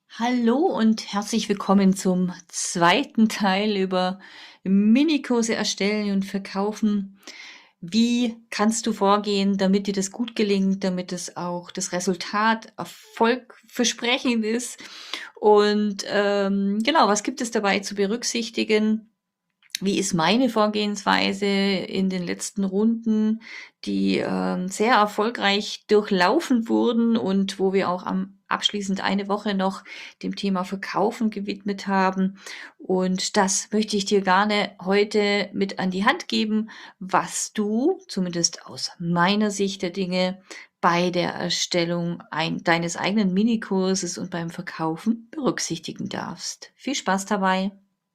Hallo und herzlich willkommen zum zweiten Teil über Minikurse erstellen und verkaufen. Wie kannst du vorgehen, damit dir das gut gelingt, damit es auch das Resultat erfolgversprechend ist? Und genau, was gibt es dabei zu berücksichtigen? Wie ist meine Vorgehensweise in den letzten Runden, die, sehr erfolgreich durchlaufen wurden und wo wir auch abschließend eine Woche noch dem Thema Verkaufen gewidmet haben. Und das möchte ich dir gerne heute mit an die Hand geben, was du, zumindest aus meiner Sicht der Dinge, bei der Erstellung deines eigenen Minikurses und beim Verkaufen berücksichtigen darfst. Viel Spaß dabei!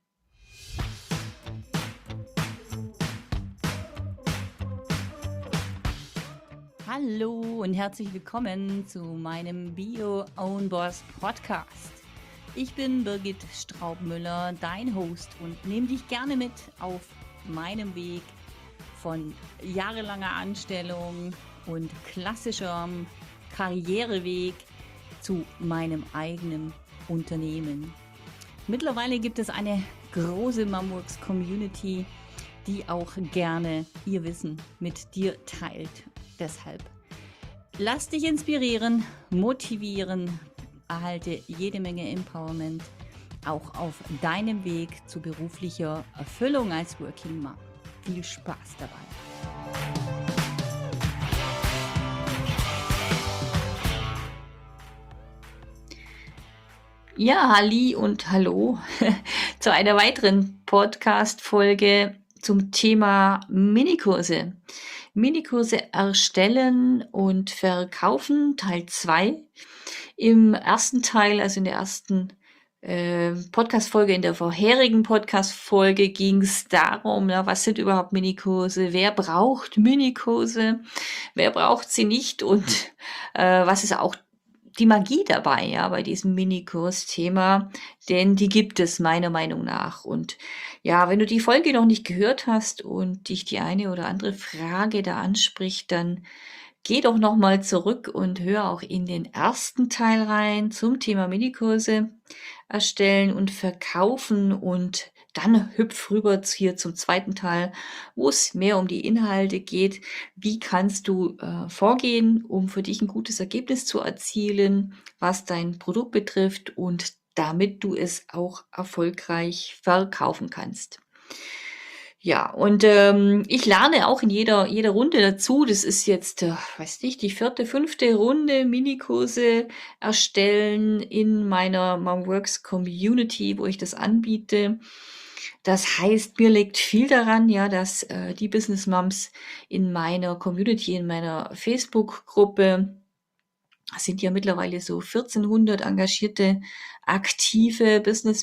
Hallo und herzlich willkommen zu meinem Bio Own Boss Podcast. Ich bin Birgit Straubmüller, dein Host, und nehme dich gerne mit auf meinem Weg von jahrelanger Anstellung und klassischem Karriereweg zu meinem eigenen Unternehmen. Mittlerweile gibt es eine große Mamworks Community, die auch gerne ihr Wissen mit dir teilt. Deshalb lass dich inspirieren, motivieren, erhalte jede Menge Empowerment, auch auf deinem Weg zu beruflicher Erfüllung als Working Mom. Viel Spaß dabei! Ja, halli und hallo zu einer weiteren Podcast-Folge zum Thema Minikurse. Minikurse erstellen und verkaufen, Teil 2. Im ersten Teil, also in der ersten Podcast-Folge, in der vorherigen Podcast-Folge ging es darum, ja, was sind überhaupt Minikurse, wer braucht Minikurse, wer braucht sie nicht und was ist auch die Magie dabei, ja, bei diesem Minikurs-Thema, denn die gibt es meiner Meinung nach. Und ja, wenn du die Folge noch nicht gehört hast und dich die eine oder andere Frage da anspricht, dann geh doch noch mal zurück und hör auch in den ersten Teil rein zum Thema Minikurse erstellen und verkaufen und dann hüpf rüber hier zum zweiten Teil, wo es mehr um die Inhalte geht. Wie kannst du vorgehen, um für dich ein gutes Ergebnis zu erzielen, was dein Produkt betrifft und damit du es auch erfolgreich verkaufen kannst? Ja, und ich lerne auch in jeder Runde dazu. Das ist jetzt, weiß nicht, die vierte, fünfte Runde Minikurse erstellen in meiner Momworks Community, wo ich das anbiete. Das heißt, mir liegt viel daran, ja, dass die Business Moms in meiner Community, in meiner Facebook-Gruppe, es sind ja mittlerweile so 1400 engagierte, aktive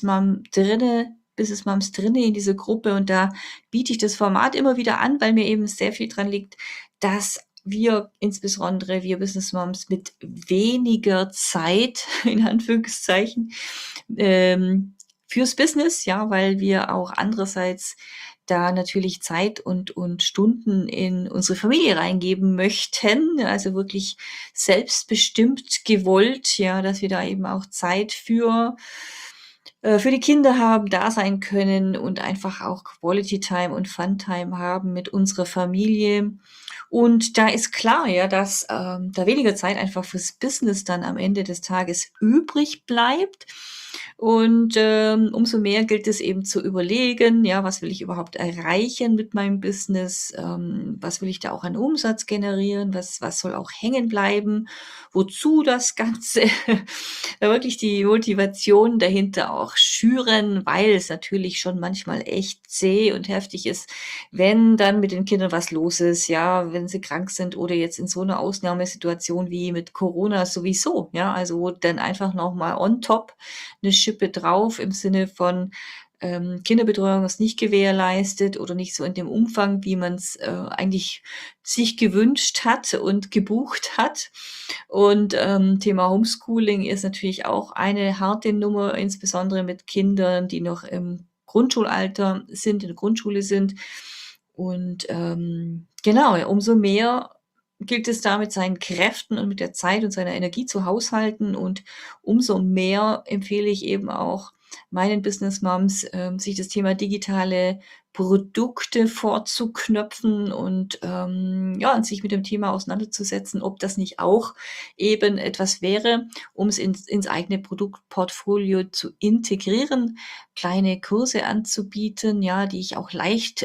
Business Moms drinne in dieser Gruppe, und da biete ich das Format immer wieder an, weil mir eben sehr viel dran liegt, dass insbesondere wir Business Moms mit weniger Zeit, in Anführungszeichen, fürs Business, ja, weil wir auch andererseits da natürlich Zeit und Stunden in unsere Familie reingeben möchten, also wirklich selbstbestimmt gewollt, ja, dass wir da eben auch Zeit für die Kinder haben, da sein können und einfach auch Quality Time und Fun Time haben mit unserer Familie. Und da ist klar, ja, dass da weniger Zeit einfach fürs Business dann am Ende des Tages übrig bleibt. Und umso mehr gilt es eben zu überlegen, ja, was will ich überhaupt erreichen mit meinem Business? Was will ich da auch an Umsatz generieren? Was soll auch hängen bleiben? Wozu das Ganze? Da wirklich die Motivation dahinter auch schüren, weil es natürlich schon manchmal echt zäh und heftig ist, wenn dann mit den Kindern was los ist, ja, wenn sie krank sind oder jetzt in so einer Ausnahmesituation wie mit Corona sowieso, ja, also wo dann einfach noch mal on top eine Schippe drauf im Sinne von Kinderbetreuung ist nicht gewährleistet oder nicht so in dem Umfang, wie man es eigentlich sich gewünscht hat und gebucht hat. Und Thema Homeschooling ist natürlich auch eine harte Nummer, insbesondere mit Kindern, die noch im Grundschulalter sind, in der Grundschule sind. Und genau, ja, umso mehr gilt es da mit seinen Kräften und mit der Zeit und seiner Energie zu haushalten. Und umso mehr empfehle ich eben auch meinen Business Moms, sich das Thema digitale Produkte vorzuknöpfen und ja, und sich mit dem Thema auseinanderzusetzen, ob das nicht auch eben etwas wäre, um es ins eigene Produktportfolio zu integrieren, kleine Kurse anzubieten, ja, die ich auch leicht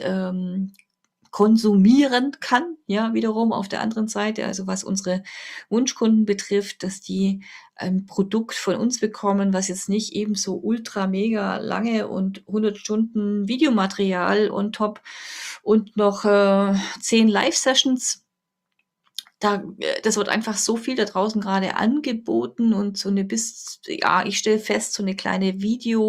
konsumieren kann, ja, wiederum auf der anderen Seite. Also was unsere Wunschkunden betrifft, dass die ein Produkt von uns bekommen, was jetzt nicht eben so ultra mega lange und 100 Stunden Videomaterial on top und noch 10 Live-Sessions, das wird einfach so viel da draußen gerade angeboten und so eine ja, ich stelle fest, so eine kleine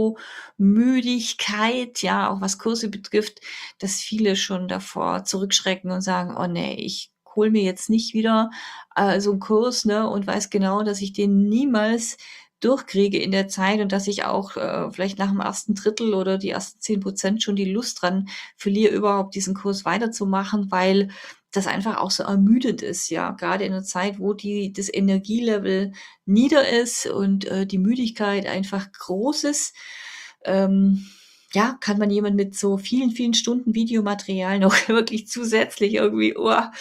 Videomüdigkeit, ja, auch was Kurse betrifft, dass viele schon davor zurückschrecken und sagen: „Oh nee, ich hole mir jetzt nicht wieder, so 'n Kurs, ne, und weiß genau, dass ich den niemals durchkriege in der Zeit und dass ich auch, vielleicht nach dem ersten Drittel oder die ersten 10% schon die Lust dran verliere, überhaupt diesen Kurs weiterzumachen, weil das einfach auch so ermüdend ist, ja. Gerade in 'ner Zeit, wo das Energielevel nieder ist und, die Müdigkeit einfach groß ist, ähm, ja, kann man jemand mit so vielen, vielen Stunden Videomaterial noch wirklich zusätzlich irgendwie,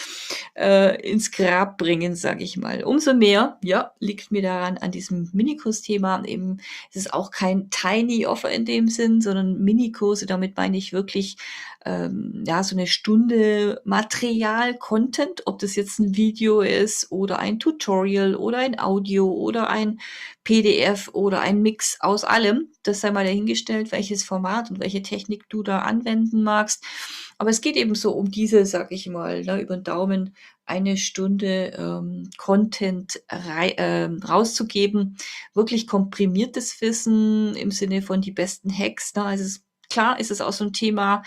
ins Grab bringen, sage ich mal. Umso mehr, ja, liegt mir daran an diesem Minikursthema eben, es ist auch kein Tiny Offer in dem Sinn, sondern Minikurse. Damit meine ich wirklich, ja, so eine Stunde Material, Content, ob das jetzt ein Video ist oder ein Tutorial oder ein Audio oder ein PDF oder ein Mix aus allem. Das sei mal dahingestellt, welches Format und welche Technik du da anwenden magst. Aber es geht eben so um diese, sage ich mal, ne, über den Daumen eine Stunde, Content rauszugeben. Wirklich komprimiertes Wissen im Sinne von die besten Hacks, ne? Also, klar ist es auch so ein Thema,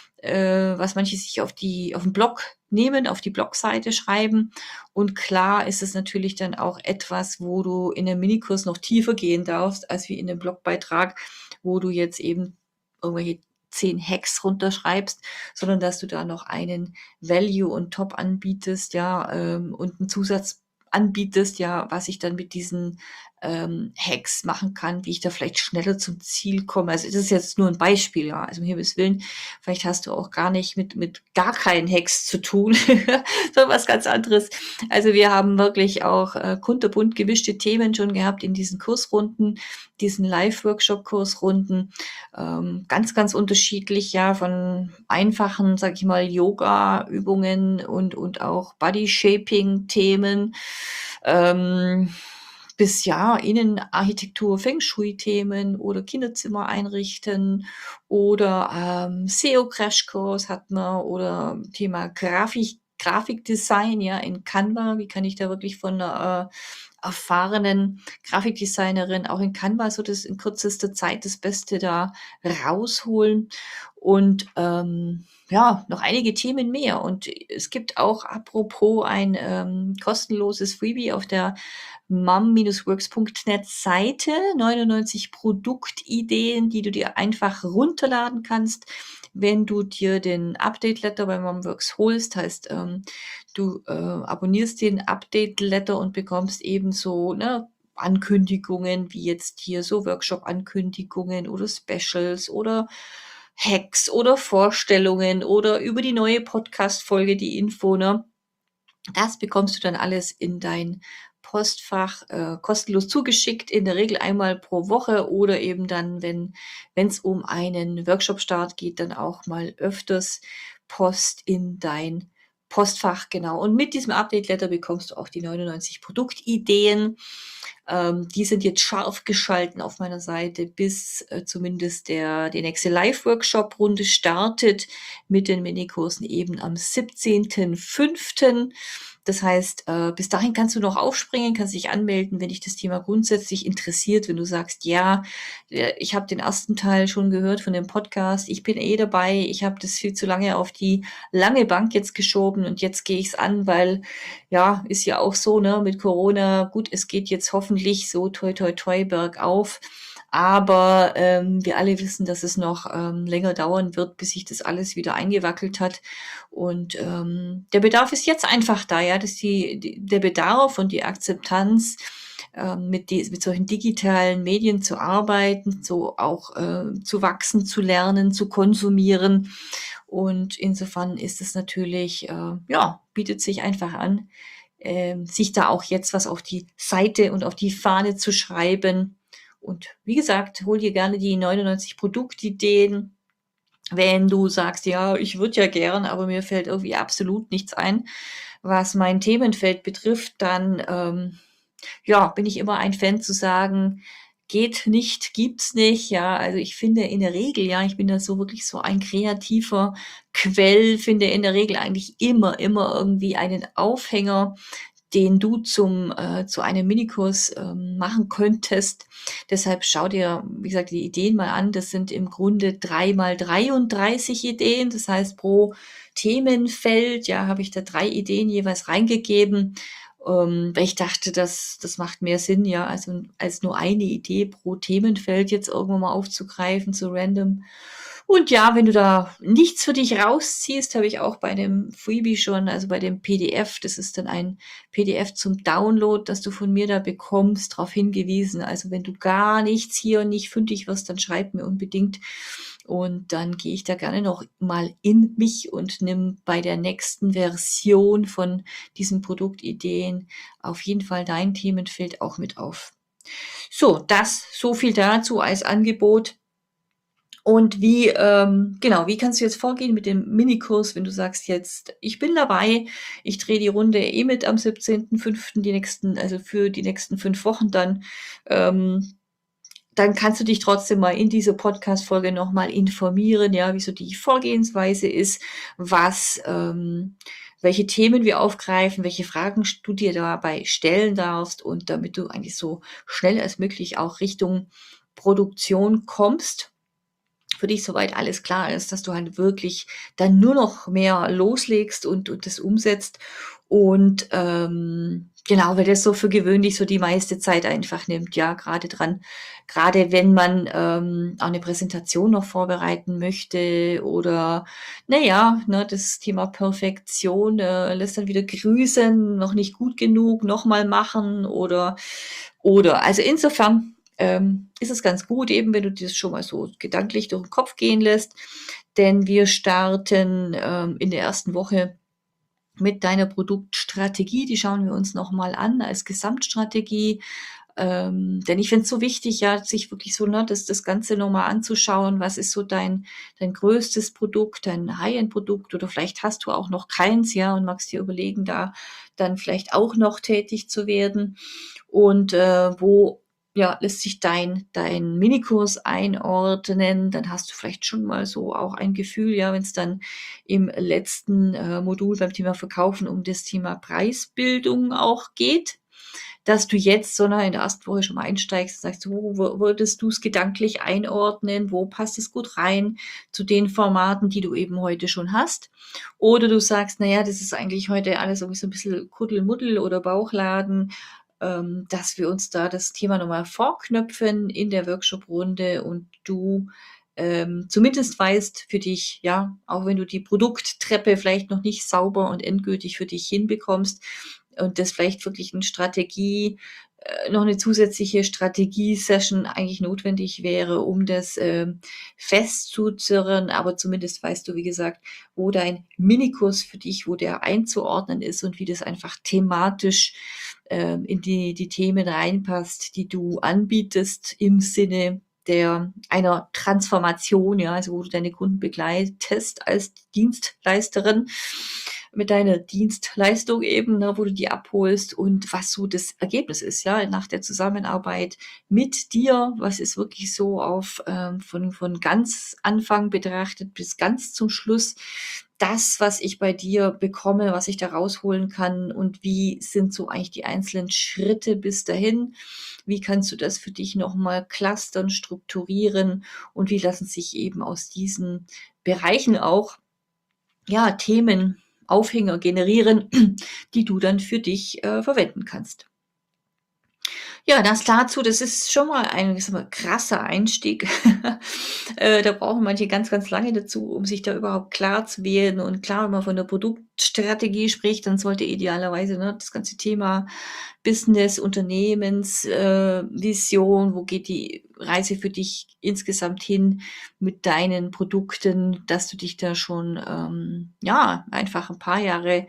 was manche sich auf den Blog nehmen, auf die Blogseite schreiben. Und klar ist es natürlich dann auch etwas, wo du in 'nem Minikurs noch tiefer gehen darfst, als wie in 'nem Blogbeitrag, wo du jetzt eben irgendwelche 10 Hacks runterschreibst, sondern dass du da noch einen Value on top anbietest, ja, und 'n Zusatz anbietest, ja, was ich dann mit diesen, Hacks machen kann, wie ich da vielleicht schneller zum Ziel komme. Also, das ist jetzt nur 'n Beispiel, ja. Also, um Himmels Willen, vielleicht hast du auch gar nicht mit gar keinen Hacks zu tun, sondern was ganz anderes. Also, wir haben wirklich auch, kunterbunt gemischte Themen schon gehabt in diesen Kursrunden, diesen Live-Workshop-Kursrunden, ganz, ganz unterschiedlich, ja, von einfachen, sage ich mal, Yoga-Übungen und auch Body-Shaping-Themen, ähm, bis, ja, Innenarchitektur, Feng Shui-Themen oder Kinderzimmer einrichten oder, SEO-Crashkurs hatten wir oder Thema Grafikdesign, ja, in Canva. Wie kann ich da wirklich von 'ner, erfahrenen Grafikdesignerin auch in Canva so das in kürzester Zeit das Beste da rausholen und, ja, noch einige Themen mehr. Und es gibt auch apropos ein, kostenloses Freebie auf der mum-works.net Seite, 99 Produktideen, die du dir einfach runterladen kannst, wenn du dir den Update Letter bei Mumworks holst. Heißt, du, abonnierst den Update Letter und bekommst ebenso, ne, Ankündigungen, wie jetzt hier so Workshop-Ankündigungen oder Specials oder Hacks oder Vorstellungen oder über die neue Podcast-Folge die Info, ne? Das bekommst du dann alles in dein Postfach, kostenlos zugeschickt, in der Regel einmal pro Woche oder eben dann, wenn es um einen Workshop-Start geht, dann auch mal öfters Post in dein Postfach, genau. Und mit diesem Update-Letter bekommst du auch die 99 Produktideen. Die sind jetzt scharf geschalten auf meiner Seite, bis, zumindest die nächste Live-Workshop-Runde startet mit den Minikursen eben am 17.05. Das heißt, bis dahin kannst du noch aufspringen, kannst dich anmelden, wenn dich das Thema grundsätzlich interessiert. Wenn du sagst: „Ja, ich habe den ersten Teil schon gehört von dem Podcast. Ich bin eh dabei. Ich habe das viel zu lange auf die lange Bank jetzt geschoben und jetzt gehe ich's an, weil ja, ist ja auch so, ne, mit Corona. Gut, es geht jetzt hoffentlich so toi toi toi bergauf, Aber wir alle wissen, dass es noch länger dauern wird, bis sich das alles wieder eingewackelt hat. Und der Bedarf ist jetzt einfach da, ja, dass der Bedarf und die Akzeptanz, mit solchen digitalen Medien zu arbeiten, so auch zu wachsen, zu lernen, zu konsumieren. Und insofern ist es natürlich, ja, bietet sich einfach an, sich da auch jetzt was auf die Seite und auf die Fahne zu schreiben. Und wie gesagt, hol dir gerne die 99 Produktideen. Wenn du sagst, ja, ich würde ja gern, aber mir fällt irgendwie absolut nichts ein, was mein Themenfeld betrifft, dann ja, bin ich immer ein Fan zu sagen, geht nicht, gibt's nicht. Ja, also ich finde in der Regel, ja, ich bin da so wirklich so ein kreativer Quell, finde in der Regel eigentlich immer irgendwie einen Aufhänger, den du zu einem Minikurs machen könntest. Deshalb schau dir, wie gesagt, die Ideen mal an. Das sind im Grunde 3 mal 33 Ideen. Das heißt, pro Themenfeld, ja, habe ich da 3 Ideen jeweils reingegeben, weil ich dachte, das macht mehr Sinn, ja, also als nur eine Idee pro Themenfeld jetzt irgendwann mal aufzugreifen, so random. Und ja, wenn du da nichts für dich rausziehst, habe ich auch bei dem Freebie schon, also bei dem PDF, das ist dann ein PDF zum Download, das du von mir da bekommst, darauf hingewiesen. Also wenn du gar nichts hier und nicht fündig wirst, dann schreib mir unbedingt. Und dann gehe ich da gerne noch mal in mich und nimm bei der nächsten Version von diesen Produktideen auf jeden Fall dein Themenfeld auch mit auf. So, das so viel dazu als Angebot. Und genau, wie kannst du jetzt vorgehen mit dem Minikurs, wenn du sagst jetzt, ich bin dabei, ich drehe die Runde mit am 17.05. Also für die nächsten 5 Wochen dann. Dann kannst du dich trotzdem mal in dieser Podcast-Folge noch mal informieren, ja, wie so die Vorgehensweise ist, welche Themen wir aufgreifen, welche Fragen du dir dabei stellen darfst und damit du eigentlich so schnell als möglich auch Richtung Produktion kommst, für dich soweit alles klar ist, dass du halt wirklich dann nur noch mehr loslegst und das umsetzt. Und genau, weil das so für gewöhnlich so die meiste Zeit einfach nimmt, ja, gerade wenn man auch eine Präsentation noch vorbereiten möchte oder naja, ne, das Thema Perfektion lässt dann wieder grüßen, noch nicht gut genug, nochmal machen oder. Also insofern ist es ganz gut, eben wenn du dir das schon mal so gedanklich durch den Kopf gehen lässt, denn wir starten in der ersten Woche mit deiner Produktstrategie. Die schauen wir uns nochmal an als Gesamtstrategie. Denn ich finde es so wichtig, ja, sich wirklich so, ne, das Ganze nochmal anzuschauen. Was ist so dein größtes Produkt, dein High-End-Produkt oder vielleicht hast du auch noch keins, ja, und magst dir überlegen, da dann vielleicht auch noch tätig zu werden. Und wo ja, lässt sich dein Minikurs einordnen, dann hast du vielleicht schon mal so auch ein Gefühl, ja, wenn es dann im letzten Modul beim Thema Verkaufen um das Thema Preisbildung auch geht, dass du jetzt, sondern in der ersten Woche schon mal einsteigst und sagst, wo würdest du es gedanklich einordnen, wo passt es gut rein zu den Formaten, die du eben heute schon hast. Oder du sagst, naja, das ist eigentlich heute alles irgendwie so ein bisschen Kuddelmuddel oder Bauchladen, dass wir uns da das Thema nochmal vorknöpfen in der Workshop-Runde und du zumindest weißt für dich, ja, auch wenn du die Produkttreppe vielleicht noch nicht sauber und endgültig für dich hinbekommst und das vielleicht wirklich noch eine zusätzliche Strategie-Session eigentlich notwendig wäre, um das festzuzurren, aber zumindest weißt du, wie gesagt, wo dein Minikurs für dich, wo der einzuordnen ist und wie das einfach thematisch in die Themen reinpasst, die du anbietest im Sinne einer Transformation, ja, also wo du deine Kunden begleitest als Dienstleisterin mit deiner Dienstleistung eben, ne, wo du die abholst und was so das Ergebnis ist, ja, nach der Zusammenarbeit mit dir, was ist wirklich so von ganz Anfang betrachtet bis ganz zum Schluss das, was ich bei dir bekomme, was ich da rausholen kann und wie sind so eigentlich die einzelnen Schritte bis dahin? Wie kannst du das für dich nochmal clustern, strukturieren und wie lassen sich eben aus diesen Bereichen auch, ja, Themen, Aufhänger generieren, die du dann für dich verwenden kannst. Ja, das dazu, das ist schon mal ein, ich sage mal, krasser Einstieg. Da brauchen manche ganz, ganz lange dazu, um sich da überhaupt klar zu werden. Und klar, wenn man von der Produktstrategie spricht, dann sollte idealerweise, ne, das ganze Thema Business, Unternehmens, Vision, wo geht die Reise für dich insgesamt hin mit deinen Produkten, dass du dich da schon, ja, einfach ein paar Jahre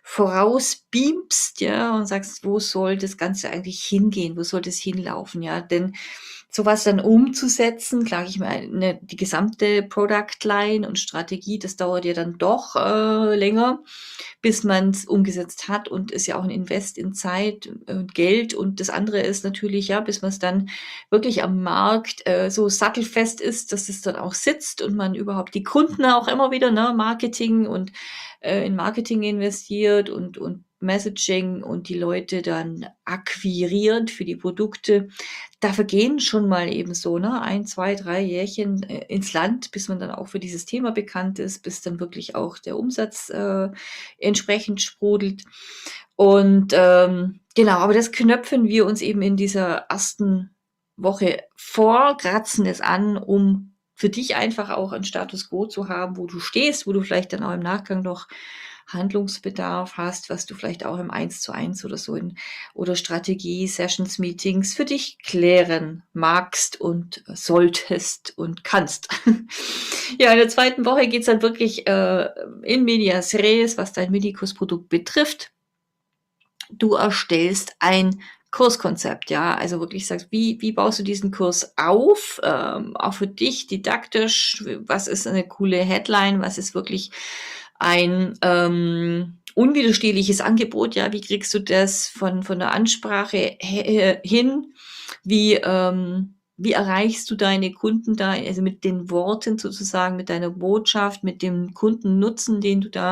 vorausbeamst, ja, und sagst: „Wo soll das Ganze eigentlich hingehen? Wo soll das hinlaufen?“ Ja, denn sowas dann umzusetzen, klar, ich meine, die gesamte Product Line und Strategie, das dauert ja dann doch, länger, bis man es umgesetzt hat und ist ja auch ein Invest in Zeit und Geld. Und das andere ist natürlich, ja, bis man es dann wirklich am Markt, so sattelfest ist, dass es dann auch sitzt und man überhaupt die Kunden auch immer wieder, ne, Marketing und, in Marketing investiert und Messaging und die Leute dann akquiriert für die Produkte. Da vergehen schon mal eben so, ne, 1, 2, 3 Jährchen, ins Land, bis man dann auch für dieses Thema bekannt ist, bis dann wirklich auch der Umsatz, entsprechend sprudelt. Und, genau, aber das knöpfen wir uns eben in dieser ersten Woche vor, kratzen es an, um für dich einfach auch 'n Status quo zu haben, wo du stehst, wo du vielleicht dann auch im Nachgang noch Handlungsbedarf hast, was du vielleicht auch im Eins-zu-eins oder so in oder Strategie, Sessions, Meetings für dich klären magst und solltest und kannst. Ja, in der zweiten Woche geht's dann wirklich, in medias res, was dein Minikursprodukt betrifft. Du erstellst ein Kurskonzept, ja, also wirklich sagst, wie baust du diesen Kurs auf, auch für dich didaktisch, was ist eine coole Headline, was ist wirklich ein, unwiderstehliches Angebot, ja, wie kriegst du das von der Ansprache hin? Wie erreichst du deine Kunden da, also mit den Worten sozusagen, mit deiner Botschaft, mit dem Kundennutzen, den du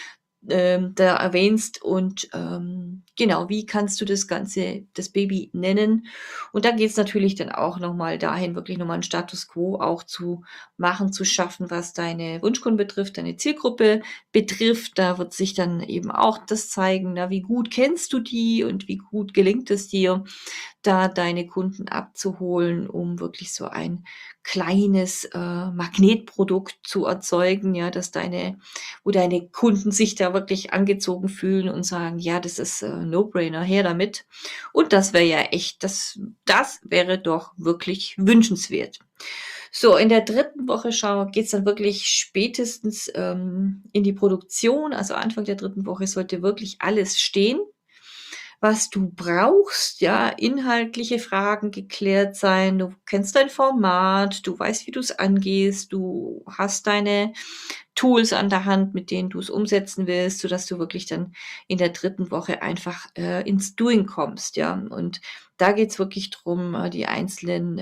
da erwähnst und, genau, wie kannst du das Ganze das Baby nennen? Und da geht's natürlich dann auch noch mal dahin, wirklich noch mal 'n Status quo auch zu machen, zu schaffen, was deine Wunschkunden betrifft, deine Zielgruppe betrifft. Da wird sich dann eben auch das zeigen, na, wie gut kennst du die und wie gut gelingt es dir, da deine Kunden abzuholen, um wirklich so ein kleines, Magnetprodukt zu erzeugen, ja, dass deine wo deine Kunden sich da wirklich angezogen fühlen und sagen: „Ja, das ist, No-Brainer, her damit.“ Und das wäre ja echt das wäre doch wirklich wünschenswert. So, in der dritten Woche geht's dann wirklich spätestens, in die Produktion. Also, Anfang der dritten Woche sollte wirklich alles stehen, was du brauchst, ja, inhaltliche Fragen geklärt sein. Du kennst dein Format, du weißt, wie du es angehst, du hast deine Tools an der Hand, mit denen du es umsetzen willst, sodass du wirklich dann in der dritten Woche einfach, ins Doing kommst, ja? Und da geht's wirklich drum, die einzelnen,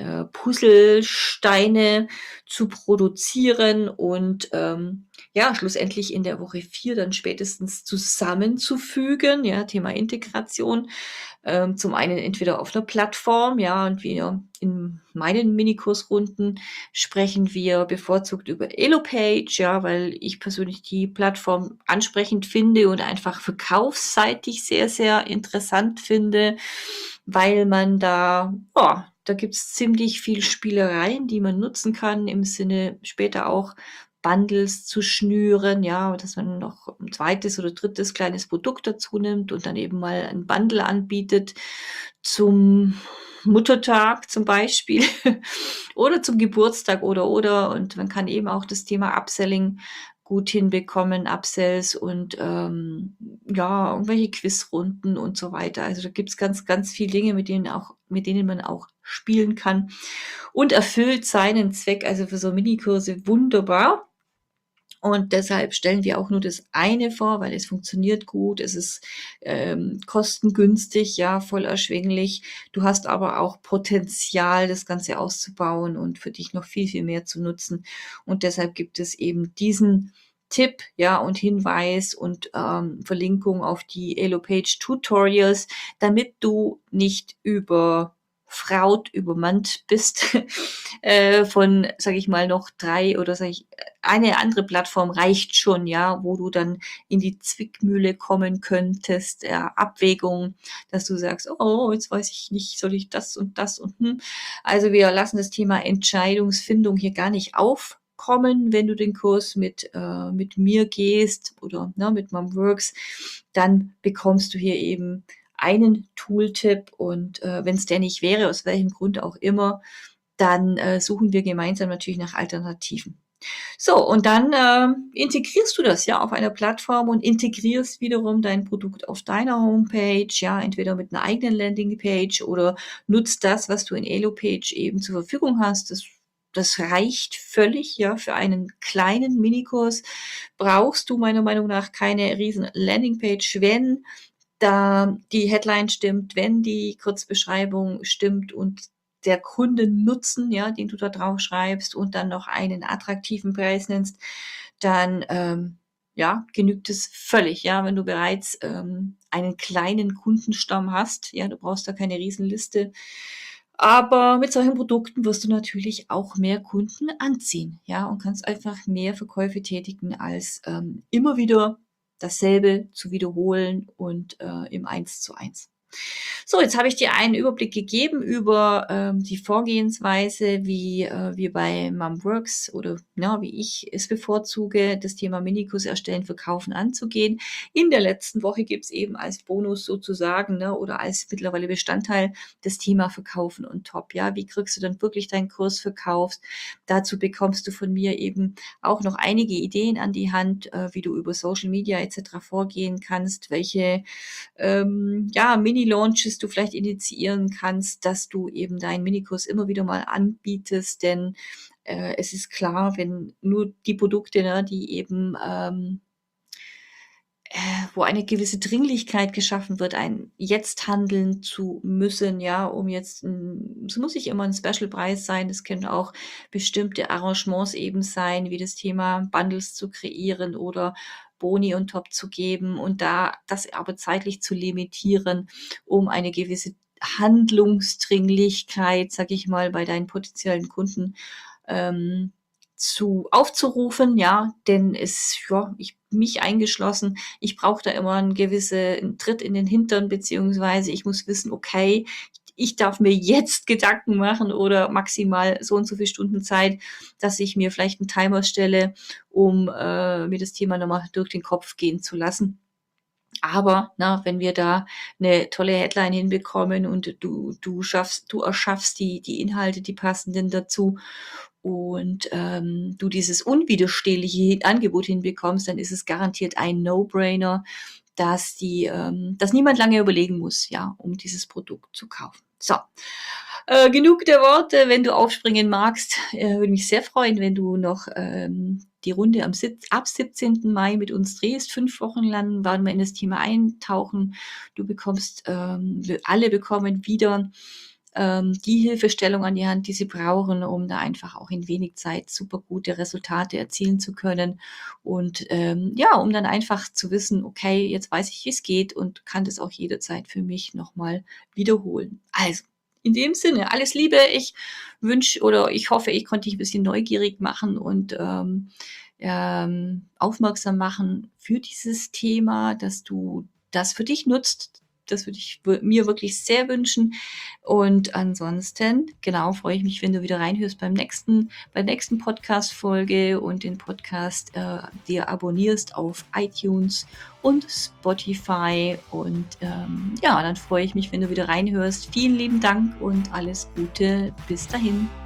Puzzlesteine zu produzieren und, ja, schlussendlich in der Woche 4 dann spätestens zusammenzufügen, ja, Thema Integration. Zum einen entweder auf 'ner Plattform, ja, und wir in meinen Minikursrunden sprechen wir bevorzugt über Elopage, ja, weil ich persönlich die Plattform ansprechend finde und einfach verkaufsseitig sehr, sehr interessant finde, weil man da ja, da gibt's ziemlich viel Spielereien, die man nutzen kann, im Sinne später auch Bundles zu schnüren, ja, dass man noch 'n zweites oder drittes kleines Produkt dazu nimmt und dann eben mal ein Bundle anbietet zum Muttertag zum Beispiel oder zum Geburtstag oder. Und man kann eben auch das Thema Upselling gut hinbekommen, Upsells und, ja, irgendwelche Quizrunden und so weiter. Also, da gibt's ganz, ganz viele Dinge, mit denen man auch spielen kann und erfüllt seinen Zweck, also für so Minikurse wunderbar. Und deshalb stellen wir auch nur das eine vor, weil es funktioniert gut, es ist, kostengünstig, ja, voll erschwinglich. Du hast aber auch Potenzial, das Ganze auszubauen und für dich noch viel, viel mehr zu nutzen. Und deshalb gibt es eben diesen Tipp, ja, und Hinweis und, Verlinkung auf die Elopage Tutorials, damit du nicht überfraut, übermannt bist von, sage ich mal, noch 3 oder sage ich eine andere Plattform reicht schon, ja, wo du dann in die Zwickmühle kommen könntest, Abwägung, dass du sagst: „Oh, jetzt weiß ich nicht, soll ich das und das und hm?“ Also, wir lassen das Thema Entscheidungsfindung hier gar nicht aufkommen. Wenn du den Kurs mit mir gehst oder, ne, mit Momworks, dann bekommst du hier eben einen Tooltip und, wenn es der nicht wäre, aus welchem Grund auch immer, dann, suchen wir gemeinsam natürlich nach Alternativen. So, und dann, integrierst du das ja auf einer Plattform und integrierst wiederum dein Produkt auf deiner Homepage, ja, entweder mit einer eigenen Landingpage oder nutzt das, was du in Elopage eben zur Verfügung hast. Das reicht völlig, ja. Für einen kleinen Minikurs brauchst du meiner Meinung nach keine riesen Landingpage, wenn da die Headline stimmt, wenn die Kurzbeschreibung stimmt und der Kundennutzen, ja, den du da drauf schreibst und dann noch einen attraktiven Preis nennst, dann, ja, genügt es völlig, ja, wenn du bereits, einen kleinen Kundenstamm hast. Ja, du brauchst da keine Riesenliste. Aber mit solchen Produkten wirst du natürlich auch mehr Kunden anziehen, ja, und kannst einfach mehr Verkäufe tätigen, als, immer wieder dasselbe zu wiederholen und, im Eins-zu-eins. So, jetzt habe ich dir einen Überblick gegeben über, die Vorgehensweise, wie, wir bei Momworks oder, ja, wie ich es bevorzuge, das Thema Minikurs erstellen, verkaufen anzugehen. In der letzten Woche gibt's eben als Bonus sozusagen, ne, oder als mittlerweile Bestandteil das Thema Verkaufen on top, ja. Wie kriegst du dann wirklich deinen Kurs verkauft? Dazu bekommst du von mir eben auch noch einige Ideen an die Hand, wie du über Social Media et cetera vorgehen kannst, welche ja, Mini-Launches du vielleicht initiieren kannst, dass du eben deinen Minikurs immer wieder mal anbietest, denn, es ist klar, wenn nur die Produkte, ne, die eben, wo eine gewisse Dringlichkeit geschaffen wird, ein jetzt handeln zu müssen, ja, um jetzt es muss nicht immer ein Special-Preis sein, es können auch bestimmte Arrangements eben sein, wie das Thema Bundles zu kreieren oder Boni on top zu geben und da das aber zeitlich zu limitieren, um eine gewisse Handlungsdringlichkeit, sage ich mal, bei deinen potenziellen Kunden, ähm, aufzurufen, ja, denn es ja, ich mich eingeschlossen, ich brauche da immer 'n Tritt in den Hintern, beziehungsweise ich muss wissen: „Okay, ich darf mir jetzt Gedanken machen oder maximal so und so viel Stunden Zeit, dass ich mir vielleicht 'n Timer stelle, um, mir das Thema noch mal durch den Kopf gehen zu lassen.“ Aber, ne, wenn wir da 'ne tolle Headline hinbekommen und du erschaffst die Inhalte, die passenden dazu und, du dieses unwiderstehliche Angebot hinbekommst, dann ist es garantiert ein No-Brainer, dass niemand lange überlegen muss, ja, um dieses Produkt zu kaufen. So, genug der Worte. Wenn du aufspringen magst, würde mich sehr freuen, wenn du noch, die Runde ab 17. Mai mit uns drehst. 5 Wochen lang werden wir in das Thema eintauchen. Du bekommst wir alle bekommen wieder, die Hilfestellung an die Hand, die sie brauchen, um da einfach auch in wenig Zeit super gute Resultate erzielen zu können. Und, ja, um dann einfach zu wissen: „Okay, jetzt weiß ich, wie es geht und kann das auch jederzeit für mich noch mal wiederholen.“ Also, in dem Sinne, alles Liebe. Ich wünsche oder ich hoffe, ich konnte dich 'n bisschen neugierig machen und, aufmerksam machen für dieses Thema, dass du das für dich nutzt. Das würde ich mir wirklich sehr wünschen. Und ansonsten, genau, freue ich mich, wenn du wieder reinhörst bei der nächsten Podcast-Folge und den Podcast, dir abonnierst auf iTunes und Spotify. Und, ja, dann freue ich mich, wenn du wieder reinhörst. Vielen lieben Dank und alles Gute. Bis dahin.